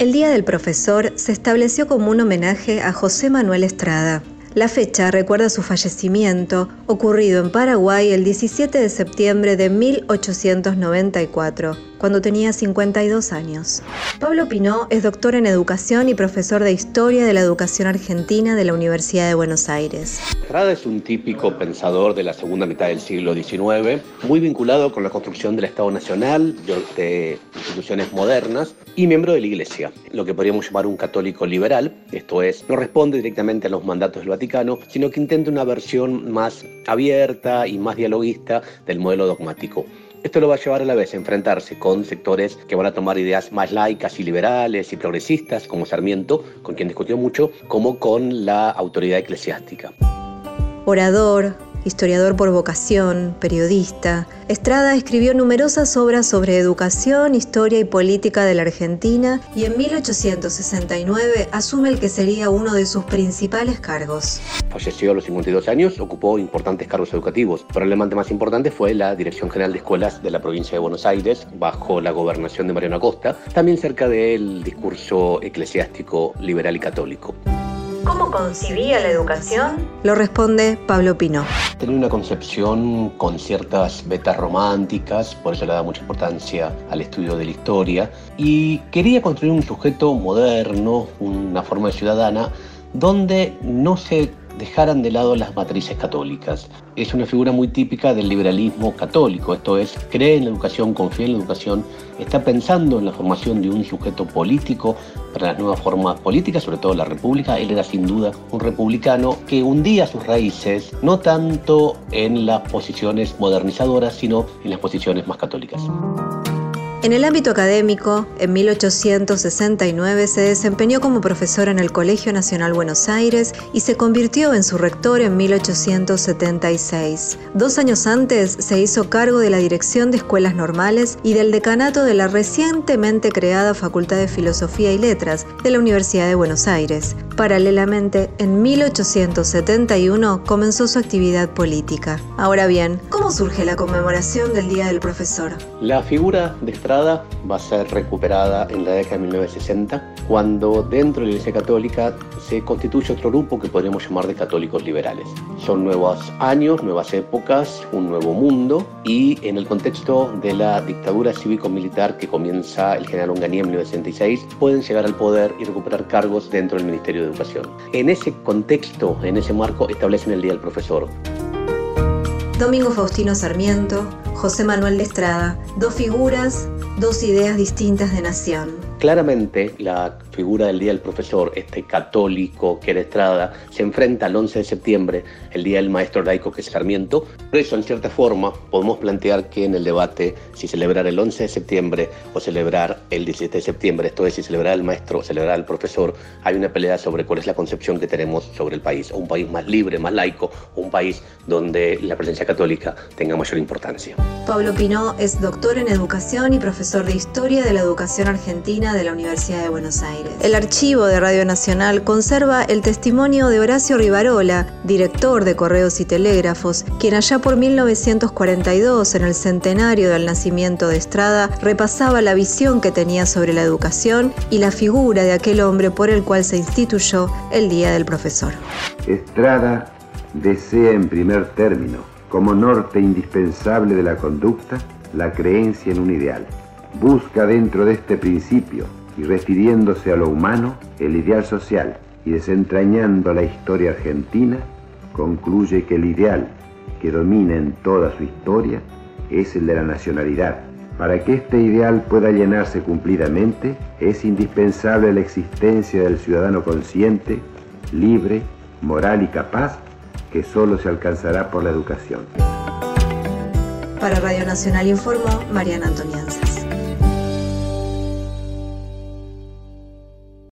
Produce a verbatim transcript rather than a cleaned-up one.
El Día del Profesor se estableció como un homenaje a José Manuel Estrada. La fecha recuerda su fallecimiento, ocurrido en Paraguay el diecisiete de septiembre de mil ochocientos noventa y cuatro, cuando tenía cincuenta y dos años. Pablo Pinó es doctor en educación y profesor de Historia de la Educación Argentina de la Universidad de Buenos Aires. Estrada es un típico pensador de la segunda mitad del siglo diecinueve, muy vinculado con la construcción del Estado Nacional, de instituciones modernas y miembro de la Iglesia, lo que podríamos llamar un católico liberal. Esto es, no responde directamente a los mandatos del Vaticano, sino que intenta una versión más abierta y más dialoguista del modelo dogmático. Esto lo va a llevar a la vez a enfrentarse con sectores que van a tomar ideas más laicas y liberales y progresistas, como Sarmiento, con quien discutió mucho, como con la autoridad eclesiástica. Orador, historiador por vocación, periodista, Estrada escribió numerosas obras sobre educación, historia y política de la Argentina y en mil ochocientos sesenta y nueve asume el que sería uno de sus principales cargos. Falleció a los cincuenta y dos años, ocupó importantes cargos educativos. Probablemente más importante fue la Dirección General de Escuelas de la provincia de Buenos Aires, bajo la gobernación de Mariano Acosta, también cerca del discurso eclesiástico liberal y católico. ¿Cómo concibía la educación? Lo responde Pablo Pinó. Tenía una concepción con ciertas vetas románticas, por eso le da mucha importancia al estudio de la historia, y quería construir un sujeto moderno, una forma de ciudadana, donde no se dejaran de lado las matrices católicas. Es una figura muy típica del liberalismo católico, esto es, cree en la educación, confía en la educación, está pensando en la formación de un sujeto político para las nuevas formas políticas, sobre todo la república. Él era sin duda un republicano que hundía sus raíces no tanto en las posiciones modernizadoras, sino en las posiciones más católicas. En el ámbito académico, en mil ochocientos sesenta y nueve se desempeñó como profesor en el Colegio Nacional Buenos Aires y se convirtió en su rector en mil ochocientos setenta y seis. Dos años antes se hizo cargo de la Dirección de Escuelas Normales y del decanato de la recientemente creada Facultad de Filosofía y Letras de la Universidad de Buenos Aires. Paralelamente, en mil ochocientos setenta y uno comenzó su actividad política. Ahora bien, ¿cómo surge la conmemoración del Día del Profesor? La figura de Estrada va a ser recuperada en la década de mil novecientos sesenta, cuando dentro de la Iglesia Católica se constituye otro grupo que podríamos llamar de católicos liberales. Son nuevos años, nuevas épocas, un nuevo mundo, y en el contexto de la dictadura cívico-militar que comienza el general Onganía en mil novecientos sesenta y seis, pueden llegar al poder y recuperar cargos dentro del Ministerio de Educación. En ese contexto, en ese marco, establecen el Día del Profesor. Domingo Faustino Sarmiento, José Manuel Estrada, dos figuras, dos ideas distintas de nación. Claramente la figura del Día del Profesor, este católico que era Estrada, se enfrenta al once de septiembre, el Día del Maestro Laico que es Sarmiento. Por eso, en cierta forma, podemos plantear que en el debate si celebrar el once de septiembre o celebrar el diecisiete de septiembre, esto es, si celebrar al maestro o celebrar al profesor, hay una pelea sobre cuál es la concepción que tenemos sobre el país, o un país más libre, más laico, o un país donde la presencia católica tenga mayor importancia. Pablo Pinó es doctor en educación y profesor de Historia de la Educación Argentina de la Universidad de Buenos Aires. El archivo de Radio Nacional conserva el testimonio de Horacio Rivarola, director de Correos y Telégrafos, quien allá por mil novecientos cuarenta y dos, en el centenario del nacimiento de Estrada, repasaba la visión que tenía sobre la educación y la figura de aquel hombre por el cual se instituyó el Día del Profesor. Estrada desea en primer término, como norte indispensable de la conducta, la creencia en un ideal. Busca dentro de este principio, y refiriéndose a lo humano, el ideal social, y desentrañando la historia argentina, concluye que el ideal que domina en toda su historia es el de la nacionalidad. Para que este ideal pueda llenarse cumplidamente, es indispensable la existencia del ciudadano consciente, libre, moral y capaz, que solo se alcanzará por la educación. Para Radio Nacional informó Mariana Antonianzas.